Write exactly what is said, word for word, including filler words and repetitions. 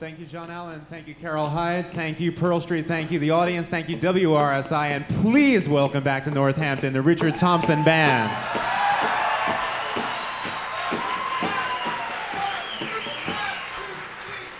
Thank you, John Allen. Thank you, Carol Hyde. Thank you, Pearl Street. Thank you, the audience. Thank you, W R S I. And please welcome back to Northampton the Richard Thompson Band.